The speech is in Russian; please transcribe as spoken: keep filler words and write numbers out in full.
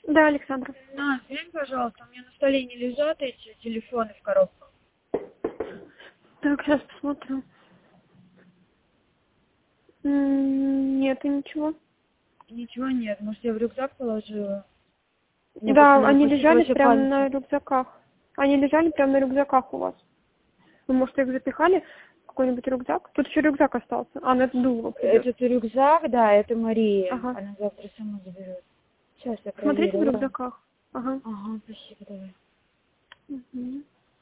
Да, Александра. На, глянь, пожалуйста, у меня на столе не лежат эти телефоны в коробках. Так, сейчас посмотрю. М, Нет, и ничего. Ничего нет, может, я в рюкзак положила? Мне просто Да, надо они пустить лежали вообще прямо пальцы. на рюкзаках. Они лежали прямо на рюкзаках у вас. Вы, может, их запихали в какой-нибудь рюкзак? Тут еще рюкзак остался. А, ну это Дула придет. Этот рюкзак, да, это Мария. Ага. Она завтра сама заберет. Сейчас я Смотрите в проверю. Ладно? рюкзаках. Ага. Ага, спасибо, давай. Мгм.